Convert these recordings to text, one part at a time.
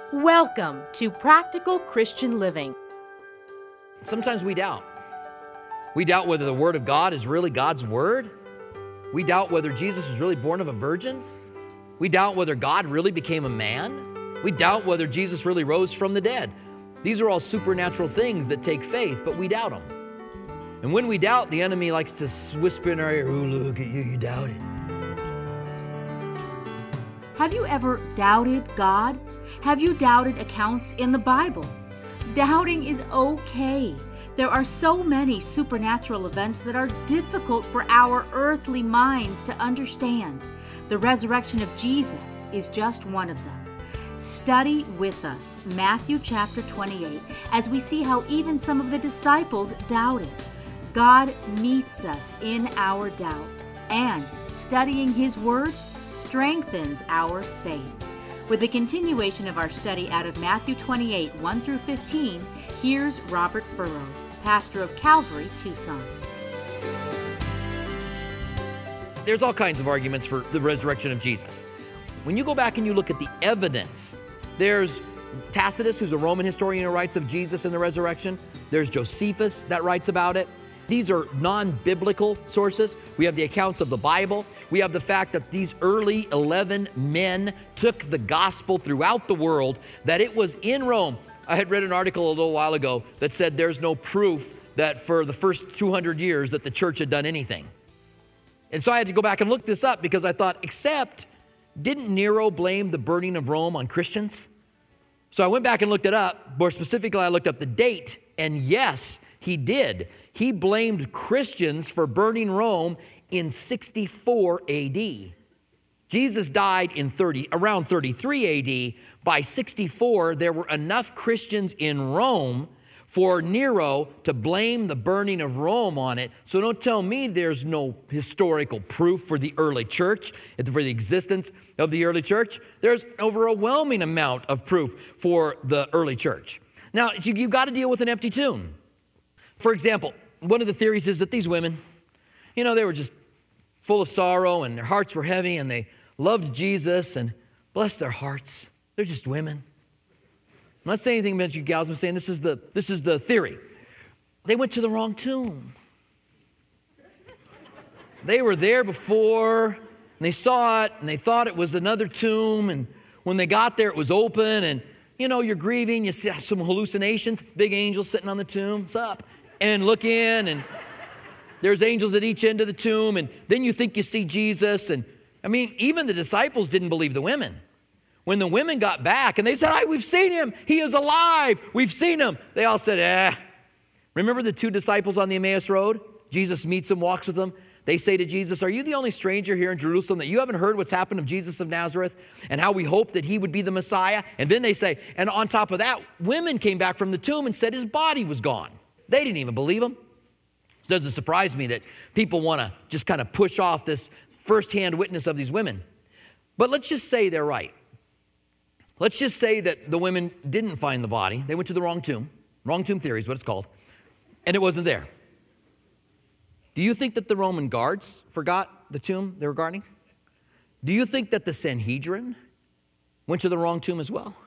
Welcome to Practical Christian Living. Sometimes we doubt. We doubt whether the Word of God is really God's Word. We doubt whether Jesus was really born of a virgin. We doubt whether God really became a man. We doubt whether Jesus really rose from the dead. These are all supernatural things that take faith, but we doubt them. And when we doubt, the enemy likes to whisper in our ear, "Oh, look at you, you doubted." Have you ever doubted God? Have you doubted accounts in the Bible? Doubting is okay. There are so many supernatural events that are difficult for our earthly minds to understand. The resurrection of Jesus is just one of them. Study with us Matthew chapter 28 as we see how even some of the disciples doubted. God meets us in our doubt, and studying His Word strengthens our faith. With the continuation of our study out of Matthew 28, 1 through 15, here's Robert Furrow, pastor of Calvary, Tucson. There's all kinds of arguments for the resurrection of Jesus. When you go back and you look at the evidence, there's Tacitus, who's a Roman historian who writes of Jesus and the resurrection. There's Josephus that writes about it. These are non-biblical sources. We have the accounts of the Bible. We have the fact that these early 11 men took the gospel throughout the world, that it was in Rome. I had read an article a little while ago that said there's no proof that for the first 200 years that the church had done anything. And so I had to go back and look this up because I thought, didn't Nero blame the burning of Rome on Christians? So I went back and looked it up. More specifically, I looked up the date, and yes, he did. He blamed Christians for burning Rome in 64 AD. Jesus died in around 33 AD. By 64, there were enough Christians in Rome for Nero to blame the burning of Rome on it. So don't tell me there's no historical proof for the early church, for the existence of the early church. There's an overwhelming amount of proof for the early church. Now, you've got to deal with an empty tomb. For example, one of the theories is that these women, they were just full of sorrow and their hearts were heavy and they loved Jesus, and bless their hearts, they're just women. I'm not saying anything about you gals. I'm saying this is the theory. They went to the wrong tomb. They were there before, and they saw it, and they thought it was another tomb, and when they got there, it was open, and you're grieving, you see some hallucinations, big angels sitting on the tomb, what's up? And look in, and there's angels at each end of the tomb, and then you think you see Jesus, and even the disciples didn't believe the women. When the women got back and they said, we've seen him. He is alive. We've seen him. They all said, Remember the two disciples on the Emmaus Road? Jesus meets them, walks with them. They say to Jesus, "Are you the only stranger here in Jerusalem that you haven't heard what's happened of Jesus of Nazareth and how we hoped that he would be the Messiah?" And then they say, and on top of that, women came back from the tomb and said his body was gone. They didn't even believe him. It doesn't surprise me that people want to just kind of push off this firsthand witness of these women. But let's just say they're right. Let's just say that the women didn't find the body. They went to the wrong tomb. Wrong tomb theory is what it's called. And it wasn't there. Do you think that the Roman guards forgot the tomb they were guarding? Do you think that the Sanhedrin went to the wrong tomb as well?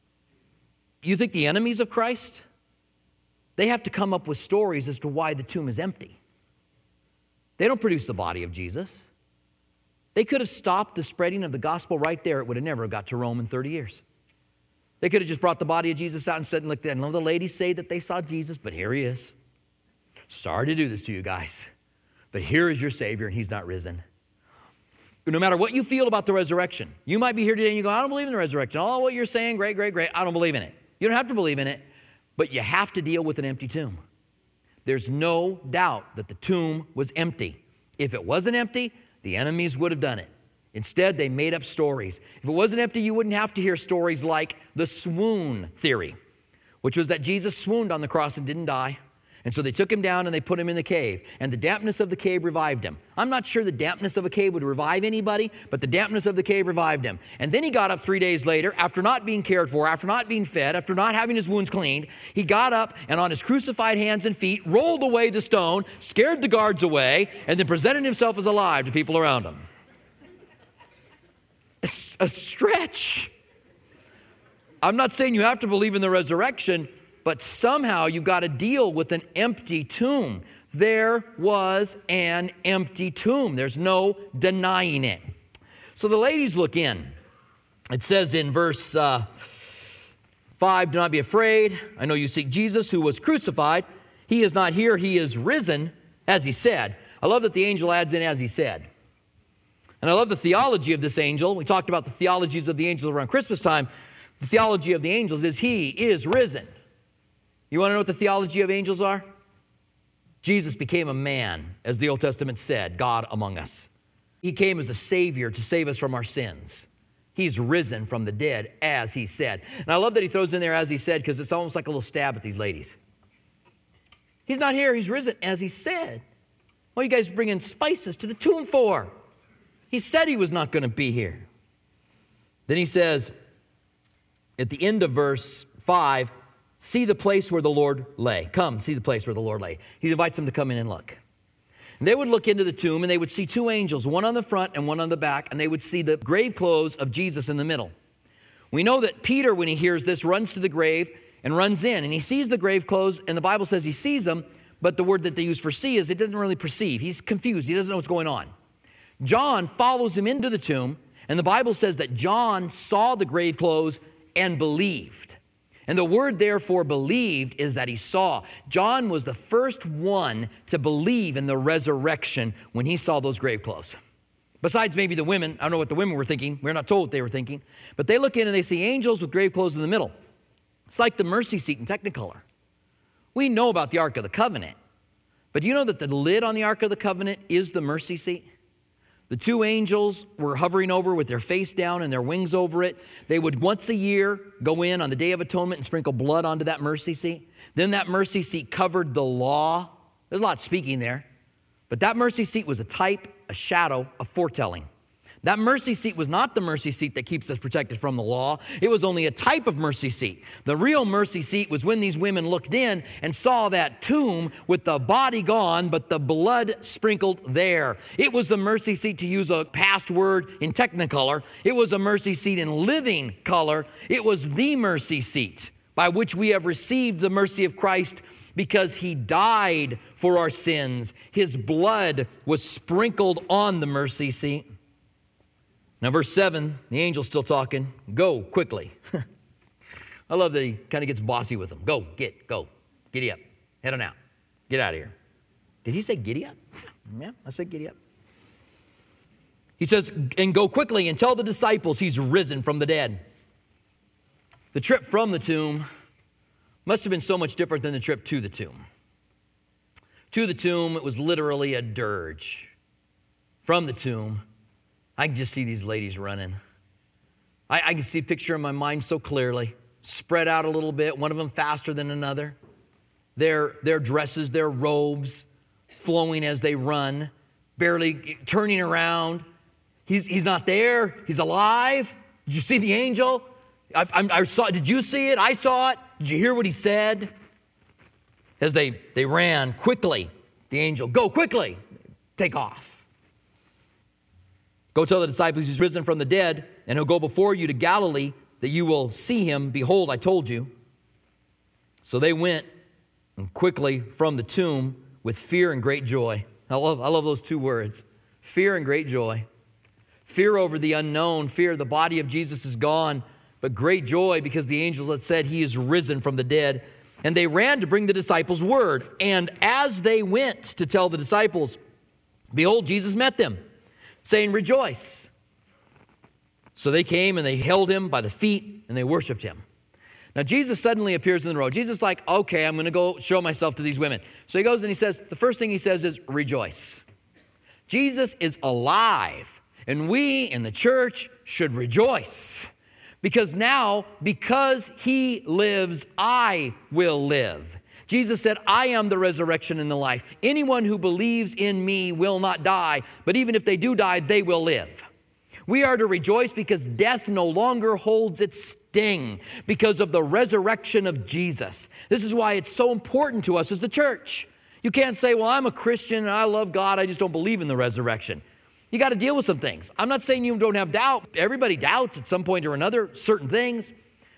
You think the enemies of Christ, they have to come up with stories as to why the tomb is empty. They don't produce the body of Jesus. They could have stopped the spreading of the gospel right there. It would have never got to Rome in 30 years. They could have just brought the body of Jesus out and said, "Look, none of the ladies say that they saw Jesus, but here he is. Sorry to do this to you guys, but here is your Savior, and he's not risen." No matter what you feel about the resurrection, you might be here today and you go, "I don't believe in the resurrection. Oh, what you're saying, great. I don't believe in it." You don't have to believe in it, but you have to deal with an empty tomb. There's no doubt that the tomb was empty. If it wasn't empty, the enemies would have done it. Instead, they made up stories. If it wasn't empty, you wouldn't have to hear stories like the swoon theory, which was that Jesus swooned on the cross and didn't die. And so they took him down and they put him in the cave. And the dampness of the cave revived him. I'm not sure the dampness of a cave would revive anybody, but the dampness of the cave revived him. And then he got up 3 days later, after not being cared for, after not being fed, after not having his wounds cleaned. He got up and on his crucified hands and feet rolled away the stone, scared the guards away, and then presented himself as alive to people around him. It's a stretch. I'm not saying you have to believe in the resurrection, but somehow you've got to deal with an empty tomb. There was an empty tomb. There's no denying it. So the ladies look in. It says in verse 5, do not be afraid. I know you seek Jesus who was crucified. He is not here. He is risen, as he said. I love that the angel adds in, as he said. And I love the theology of this angel. We talked about the theologies of the angels around Christmas time. The theology of the angels is he is risen. You want to know what the theology of angels are? Jesus became a man, as the Old Testament said, God among us. He came as a Savior to save us from our sins. He's risen from the dead, as he said. And I love that he throws in there, as he said, because it's almost like a little stab at these ladies. He's not here. He's risen, as he said. What are you guys bringing spices to the tomb for? He said he was not going to be here. Then he says, at the end of verse 5, see the place where the Lord lay. Come, see the place where the Lord lay. He invites them to come in and look. And they would look into the tomb, and they would see two angels, one on the front and one on the back, and they would see the grave clothes of Jesus in the middle. We know that Peter, when he hears this, runs to the grave and runs in, and he sees the grave clothes, and the Bible says he sees them, but the word that they use for see is it doesn't really perceive. He's confused. He doesn't know what's going on. John follows him into the tomb, and the Bible says that John saw the grave clothes and believed. And the word therefore believed is that he saw. John was the first one to believe in the resurrection when he saw those grave clothes. Besides maybe the women. I don't know what the women were thinking. We're not told what they were thinking. But they look in and they see angels with grave clothes in the middle. It's like the mercy seat in Technicolor. We know about the Ark of the Covenant. But do you know that the lid on the Ark of the Covenant is the mercy seat? The two angels were hovering over with their face down and their wings over it. They would once a year go in on the Day of Atonement and sprinkle blood onto that mercy seat. Then that mercy seat covered the law. There's a lot speaking there. But that mercy seat was a type, a shadow, a foretelling. That mercy seat was not the mercy seat that keeps us protected from the law. It was only a type of mercy seat. The real mercy seat was when these women looked in and saw that tomb with the body gone, but the blood sprinkled there. It was the mercy seat, to use a past word in Technicolor. It was a mercy seat in living color. It was the mercy seat by which we have received the mercy of Christ because he died for our sins. His blood was sprinkled on the mercy seat. Now, verse 7, the angel's still talking. Go quickly. I love that he kind of gets bossy with them. Go, giddy up, head on out, get out of here. Did he say giddy up? Yeah, I said giddy up. He says, and go quickly and tell the disciples he's risen from the dead. The trip from the tomb must have been so much different than the trip to the tomb. To the tomb, it was literally a dirge. From the tomb, I can just see these ladies running. I can see a picture in my mind so clearly, spread out a little bit, one of them faster than another. Their dresses, their robes, flowing as they run, barely turning around. He's not there. He's alive. Did you see the angel? I saw. Did you see it? I saw it. Did you hear what he said? As they ran quickly, the angel, go quickly, take off. Go tell the disciples he's risen from the dead, and he'll go before you to Galilee, that you will see him. Behold, I told you. So they went and quickly from the tomb with fear and great joy. I love those two words, fear and great joy. Fear over the unknown, fear the body of Jesus is gone, but great joy because the angels had said he is risen from the dead. And they ran to bring the disciples word. And as they went to tell the disciples, behold, Jesus met them, saying, rejoice. So they came and they held him by the feet and they worshiped him. Now Jesus suddenly appears in the road. Jesus is like, okay, I'm going to go show myself to these women. So he goes and he says, the first thing he says is rejoice. Jesus is alive, and we in the church should rejoice. Because now, because he lives, I will live. Jesus said, I am the resurrection and the life. Anyone who believes in me will not die, but even if they do die, they will live. We are to rejoice because death no longer holds its sting because of the resurrection of Jesus. This is why it's so important to us as the church. You can't say, well, I'm a Christian and I love God, I just don't believe in the resurrection. You got to deal with some things. I'm not saying you don't have doubt. Everybody doubts at some point or another certain things.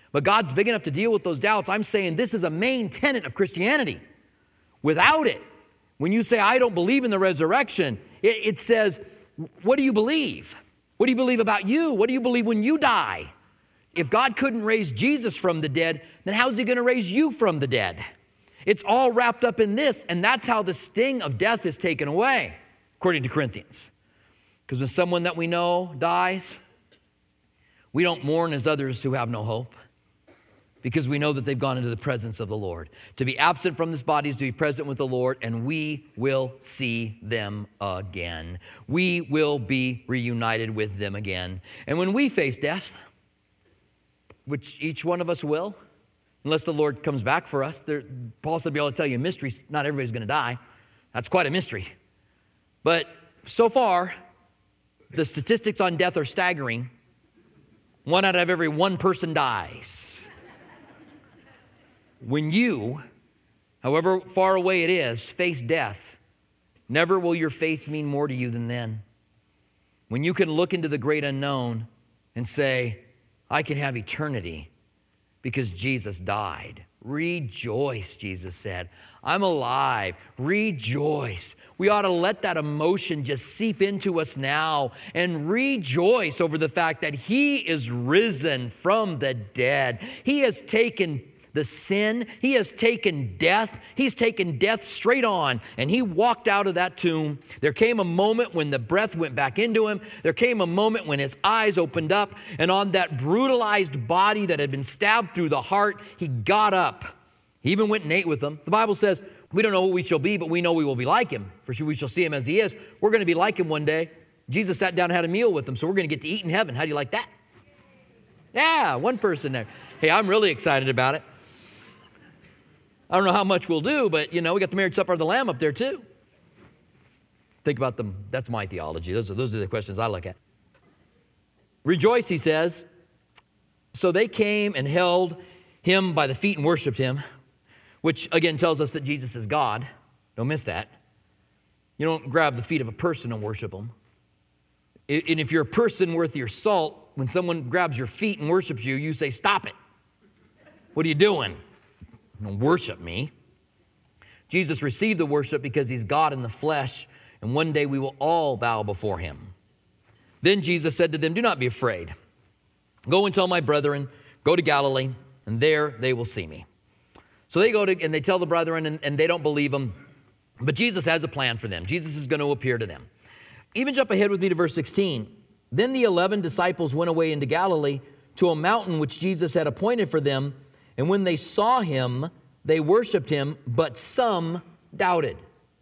But God's big enough to deal with those doubts. I'm saying this is a main tenet of Christianity. Without it, when you say, I don't believe in the resurrection, it says, what do you believe? What do you believe about you? What do you believe when you die? If God couldn't raise Jesus from the dead, then how's he going to raise you from the dead? It's all wrapped up in this, and that's how the sting of death is taken away, according to Corinthians. Because when someone that we know dies, we don't mourn as others who have no hope, because we know that they've gone into the presence of the Lord. To be absent from this body is to be present with the Lord, and we will see them again. We will be reunited with them again. And when we face death, which each one of us will, unless the Lord comes back for us. Paul said, I'll tell you a mystery. Not everybody's going to die. That's quite a mystery. But so far, the statistics on death are staggering. 1 out of every 1 person dies. When you, however far away it is, face death, never will your faith mean more to you than then. When you can look into the great unknown and say, I can have eternity because Jesus died. Rejoice, Jesus said. I'm alive. Rejoice. We ought to let that emotion just seep into us now and rejoice over the fact that he is risen from the dead. He has taken the sin. He has taken death. He's taken death straight on, and he walked out of that tomb. There came a moment when the breath went back into him. There came a moment when his eyes opened up, and on that brutalized body that had been stabbed through the heart, he got up. He even went and ate with them. The Bible says, we don't know what we shall be, but we know we will be like him. For sure we shall see him as he is. We're going to be like him one day. Jesus sat down and had a meal with them, so we're going to get to eat in heaven. How do you like that? Yeah, one person there. Hey, I'm really excited about it. I don't know how much we'll do, but, we got the marriage supper of the Lamb up there too. Think about them. That's my theology. Those are the questions I look at. Rejoice, he says. So they came and held him by the feet and worshiped him, which again tells us that Jesus is God. Don't miss that. You don't grab the feet of a person and worship them. And if you're a person worth your salt, when someone grabs your feet and worships you, you say, stop it. What are you doing? Don't worship me. Jesus received the worship because he's God in the flesh, and one day we will all bow before him. Then Jesus said to them, do not be afraid. Go and tell my brethren, go to Galilee, and there they will see me. So they go and they tell the brethren, and they don't believe them. But Jesus has a plan for them. Jesus is going to appear to them. Even jump ahead with me to verse 16. Then the 11 disciples went away into Galilee to a mountain which Jesus had appointed for them. And when they saw him, they worshiped him, but some doubted.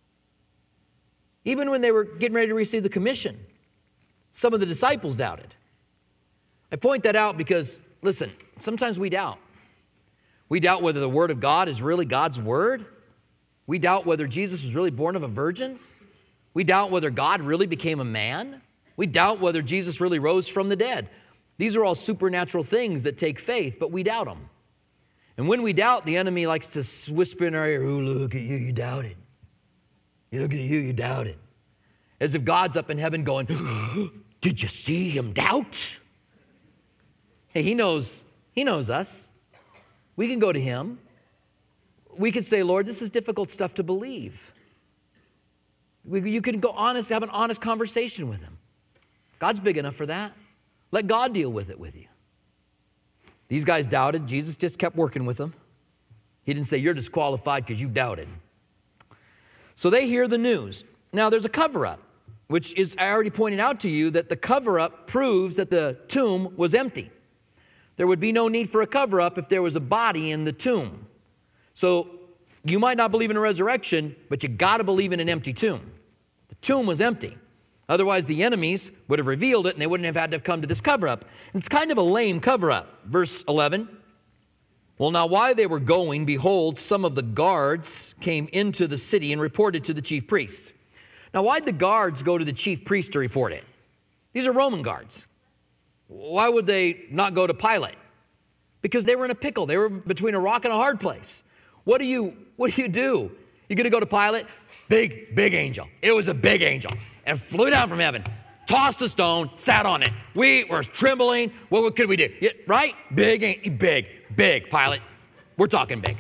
Even when they were getting ready to receive the commission, some of the disciples doubted. I point that out because, listen, sometimes we doubt. We doubt whether the Word of God is really God's Word. We doubt whether Jesus was really born of a virgin. We doubt whether God really became a man. We doubt whether Jesus really rose from the dead. These are all supernatural things that take faith, but we doubt them. And when we doubt, the enemy likes to whisper in our ear, oh, look at you, you doubted. You look at you, you doubted. As if God's up in heaven going, did you see him doubt? Hey, he knows us. We can go to him. We can say, Lord, this is difficult stuff to believe. You can go honest, have an honest conversation with him. God's big enough for that. Let God deal with it with you. These guys doubted. Jesus just kept working with them. He didn't say, you're disqualified because you doubted. So they hear the news. Now, there's a cover-up, which is, I already pointed out to you, that the cover-up proves that the tomb was empty. There would be no need for a cover-up if there was a body in the tomb. So you might not believe in a resurrection, but you got to believe in an empty tomb. The tomb was empty. Otherwise, the enemies would have revealed it, and they wouldn't have had to have come to this cover-up. And it's kind of a lame cover-up. Verse 11. Well, now while they were going, behold, some of the guards came into the city and reported to the chief priest. Now, why'd the guards go to the chief priest to report it? These are Roman guards. Why would they not go to Pilate? Because they were in a pickle. They were between a rock and a hard place. What do you do? You're going to go to Pilate? Big angel. It was a big angel. And flew down from heaven. tossed the stone, sat on it. We were trembling. What could we do? Yeah, right? Big, Pilate. We're talking big.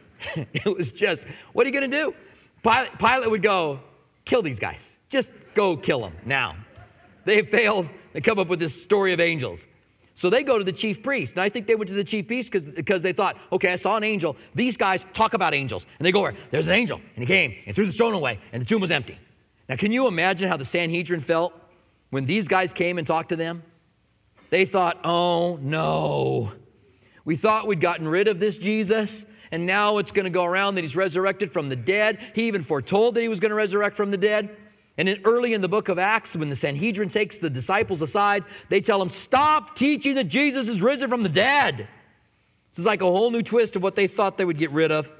It was just, what are you going to do? Pilate would go, kill these guys. Just go kill them now. They failed. They come up with this story of angels. So they go to the chief priest. And I think they went to the chief priest because they thought, okay, I saw an angel. These guys talk about angels. And they go over, there's an angel. And he came and threw the stone away. And the tomb was empty. Now, can you imagine how the Sanhedrin felt when these guys came and talked to them? They thought, oh, no. We thought we'd gotten rid of this Jesus, and now it's going to go around that he's resurrected from the dead. He even foretold that he was going to resurrect from the dead. And then early in the book of Acts, when the Sanhedrin takes the disciples aside, they tell them, stop teaching that Jesus is risen from the dead. This is like a whole new twist of what they thought they would get rid of.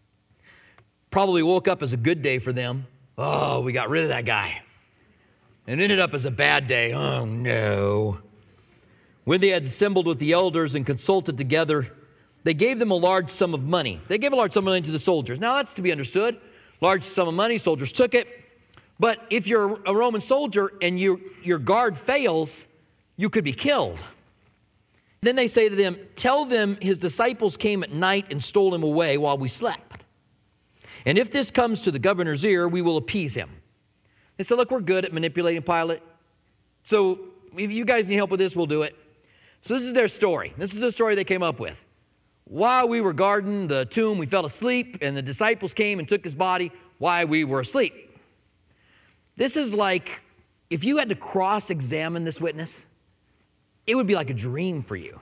Probably woke up as a good day for them. Oh, we got rid of that guy. And ended up as a bad day. Oh, no. When they had assembled with the elders and consulted together, they gave them a large sum of money. They gave a large sum of money to the soldiers. Now, that's to be understood. Large sum of money, soldiers took it. But if you're a Roman soldier and your guard fails, you could be killed. Then they say to them, tell them his disciples came at night and stole him away while we slept. And if this comes to the governor's ear, we will appease him. They said, look, we're good at manipulating Pilate. So if you guys need help with this, we'll do it. So this is their story. This is the story they came up with. While we were guarding the tomb, we fell asleep, and the disciples came and took his body while we were asleep. This is like, if you had to cross-examine this witness, it would be like a dream for you.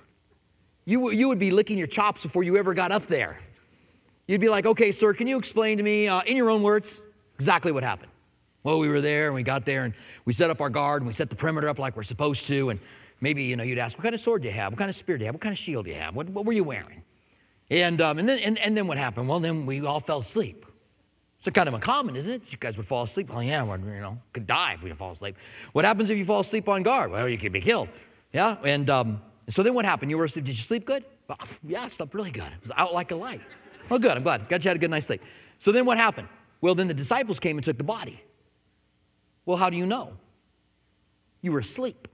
You would be licking your chops before you ever got up there. You'd be like, okay, sir, can you explain to me, in your own words, exactly what happened? Well, we were there, and we got there, and we set up our guard, and we set the perimeter up like we're supposed to, and maybe, you'd ask, what kind of sword do you have? What kind of spear do you have? What kind of shield do you have? What were you wearing? And then what happened? Well, then we all fell asleep. It's kind of uncommon, isn't it? You guys would fall asleep. Well, yeah, could die if we didn't fall asleep. What happens if you fall asleep on guard? Well, you could be killed. Yeah, and so then what happened? You were asleep. Did you sleep good? Well, yeah, I slept really good. It was out like a light. Oh, good. I'm glad. Got you had a good night's sleep. So then what happened? Well, then the disciples came and took the body. Well, how do you know? You were asleep.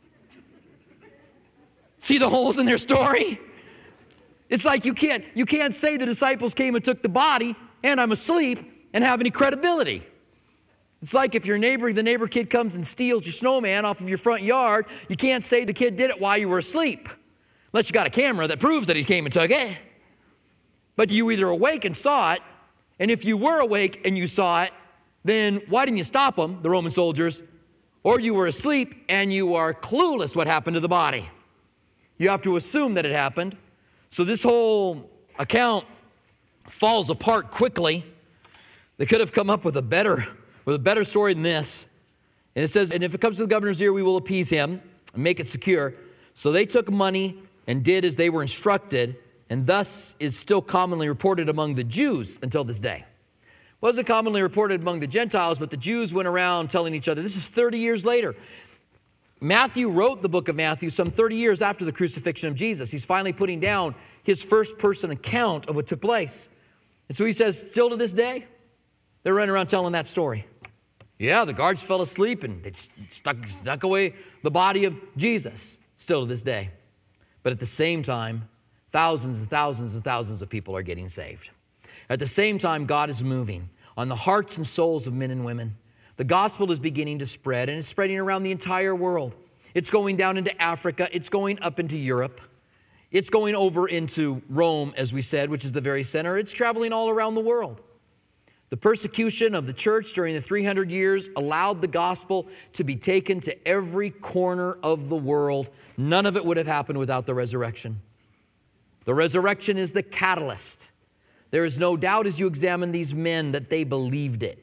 See the holes in their story? It's like you can't say the disciples came and took the body and I'm asleep and have any credibility. It's like if the neighbor kid comes and steals your snowman off of your front yard, you can't say the kid did it while you were asleep. Unless you got a camera that proves that he came and took it. But you either awake and saw it, and if you were awake and you saw it, then why didn't you stop them, the Roman soldiers? Or you were asleep and you are clueless what happened to the body. You have to assume that it happened. So this whole account falls apart quickly. They could have come up with a better story than this. And it says, and if it comes to the governor's ear, we will appease him and make it secure. So they took money and did as they were instructed, and thus is still commonly reported among the Jews until this day. It wasn't commonly reported among the Gentiles, but the Jews went around telling each other. This is 30 years later. Matthew wrote the book of Matthew some 30 years after the crucifixion of Jesus. He's finally putting down his first-person account of what took place. And so he says, still to this day, they're running around telling that story. Yeah, the guards fell asleep and they stuck away the body of Jesus, still to this day. But at the same time, thousands and thousands and thousands of people are getting saved. At the same time, God is moving on the hearts and souls of men and women. The gospel is beginning to spread, and it's spreading around the entire world. It's going down into Africa. It's going up into Europe. It's going over into Rome, as we said, which is the very center. It's traveling all around the world. The persecution of the church during the 300 years allowed the gospel to be taken to every corner of the world. None of it would have happened without the resurrection. The resurrection is the catalyst. There is no doubt as you examine these men that they believed it.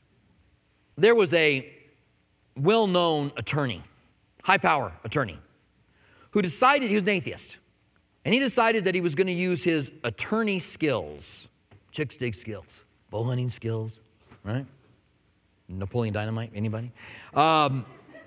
There was a well-known attorney, high-power attorney, who decided, he was an atheist, and he decided that he was going to use his attorney skills, chick stick skills, bow hunting skills, right? Napoleon Dynamite, anybody? That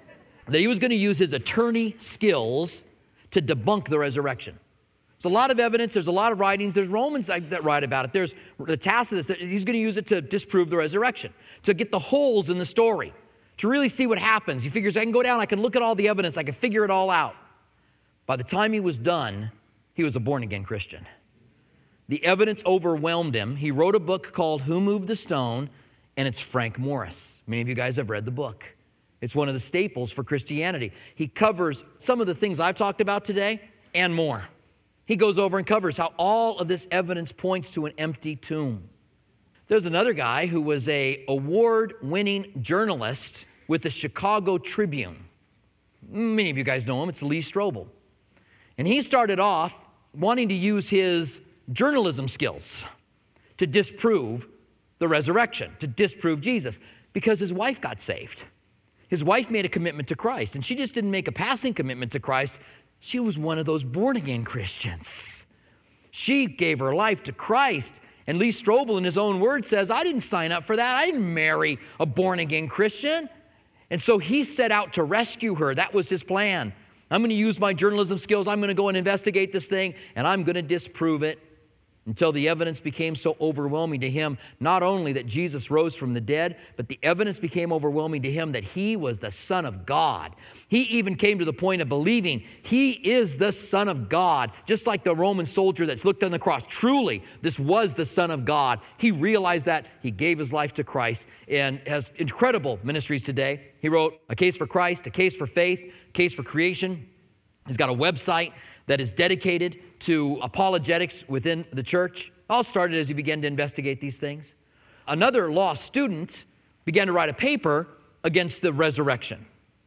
he was going to use his attorney skills to debunk the resurrection. There's a lot of evidence. There's a lot of writings. There's Romans that write about it. There's the Tacitus that he's going to use it to disprove the resurrection, to get the holes in the story, to really see what happens. He figures, I can go down, I can look at all the evidence, I can figure it all out. By the time he was done, he was a born-again Christian. The evidence overwhelmed him. He wrote a book called Who Moved the Stone, and it's Frank Morris. Many of you guys have read the book. It's one of the staples for Christianity. He covers some of the things I've talked about today and more. He goes over and covers how all of this evidence points to an empty tomb. There's another guy who was an award-winning journalist with the Chicago Tribune. Many of you guys know him. It's Lee Strobel. And he started off wanting to use his journalism skills to disprove the resurrection, to disprove Jesus, because his wife got saved. His wife made a commitment to Christ, and she just didn't make a passing commitment to Christ. She was one of those born-again Christians. She gave her life to Christ, and Lee Strobel, in his own words, says, I didn't sign up for that. I didn't marry a born-again Christian. And so he set out to rescue her. That was his plan. I'm going to use my journalism skills. I'm going to go and investigate this thing, and I'm going to disprove it, until the evidence became so overwhelming to him, not only that Jesus rose from the dead, but the evidence became overwhelming to him that he was the Son of God. He even came to the point of believing he is the Son of God, just like the Roman soldier that's looked on the cross. Truly, this was the Son of God. He realized that. He gave his life to Christ and has incredible ministries today. He wrote A Case for Christ, A Case for Faith, A Case for Creation. He's got a website that is dedicated to apologetics within the church. All started as he began to investigate these things. Another law student began to write a paper against the resurrection.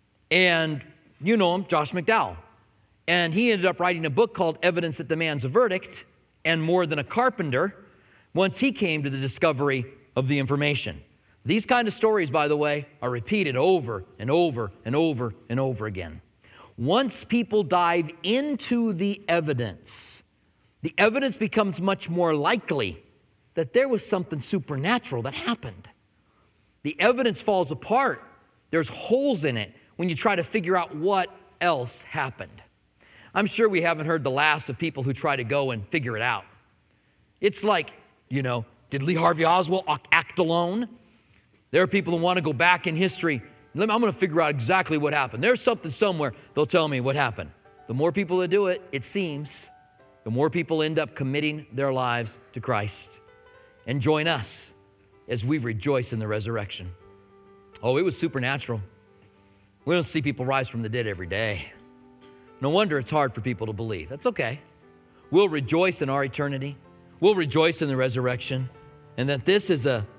And you know him, Josh McDowell. And he ended up writing a book called Evidence That Demands a Verdict and More Than a Carpenter once he came to the discovery of the information. These kind of stories, by the way, are repeated over and over and over and over again. Once people dive into the evidence becomes much more likely that there was something supernatural that happened. The evidence falls apart. There's holes in it when you try to figure out what else happened. I'm sure we haven't heard the last of people who try to go and figure it out. It's like, did Lee Harvey Oswald act alone? There are people who want to go back in history. I'm going to figure out exactly what happened. There's something somewhere. They'll tell me what happened. The more people that do it, it seems, the more people end up committing their lives to Christ. And join us as we rejoice in the resurrection. Oh, it was supernatural. We don't see people rise from the dead every day. No wonder it's hard for people to believe. That's okay. We'll rejoice in our eternity. We'll rejoice in the resurrection. And that this is a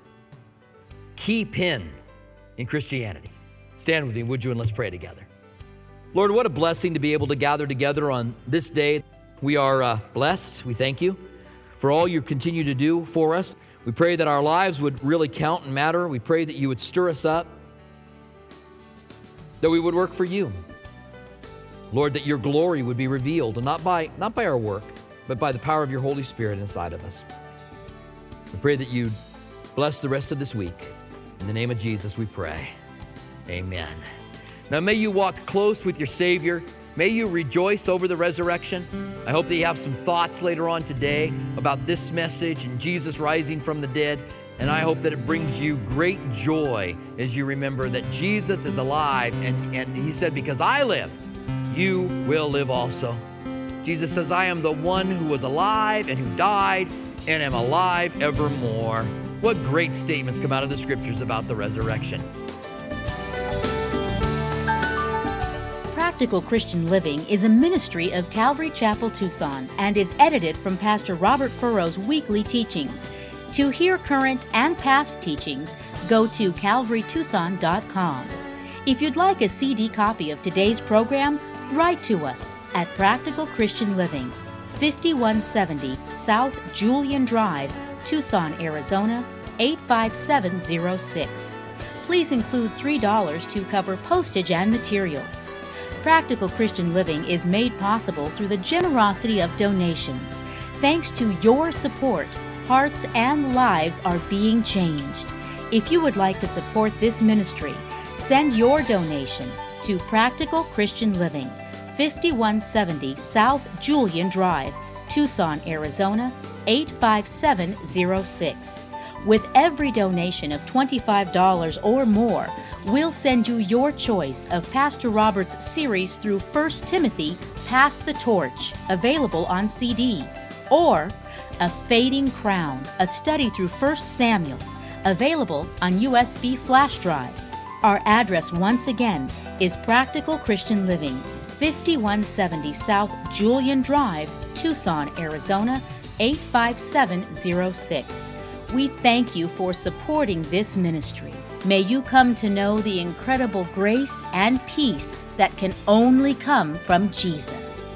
key pin in Christianity. Stand with me, would you, and let's pray together. Lord, what a blessing to be able to gather together on this day. We are blessed. We thank you for all you continue to do for us. We pray that our lives would really count and matter. We pray that you would stir us up, that we would work for you. Lord, that your glory would be revealed, and not by our work, but by the power of your Holy Spirit inside of us. We pray that you'd bless the rest of this week. In the name of Jesus, we pray. Amen. Now, may you walk close with your Savior. May you rejoice over the resurrection. I hope that you have some thoughts later on today about this message and Jesus rising from the dead. And I hope that it brings you great joy as you remember that Jesus is alive. And he said, because I live, you will live also. Jesus says, I am the one who was alive and who died and am alive evermore. What great statements come out of the scriptures about the resurrection. Practical Christian Living is a ministry of Calvary Chapel, Tucson, and is edited from Pastor Robert Furrow's weekly teachings. To hear current and past teachings, go to calvarytucson.com. If you'd like a CD copy of today's program, write to us at Practical Christian Living, 5170 South Julian Drive, Tucson, Arizona, 85706. Please include $3 to cover postage and materials. Practical Christian Living is made possible through the generosity of donations. Thanks to your support, hearts and lives are being changed. If you would like to support this ministry, send your donation to Practical Christian Living, 5170 South Julian Drive, Tucson, Arizona, 85706. With every donation of $25 or more, we'll send you your choice of Pastor Robert's series through 1 Timothy, Pass the Torch, available on CD, or A Fading Crown, a study through 1 Samuel, available on USB flash drive. Our address once again is Practical Christian Living, 5170 South Julian Drive, Tucson, Arizona, 85706. We thank you for supporting this ministry. May you come to know the incredible grace and peace that can only come from Jesus.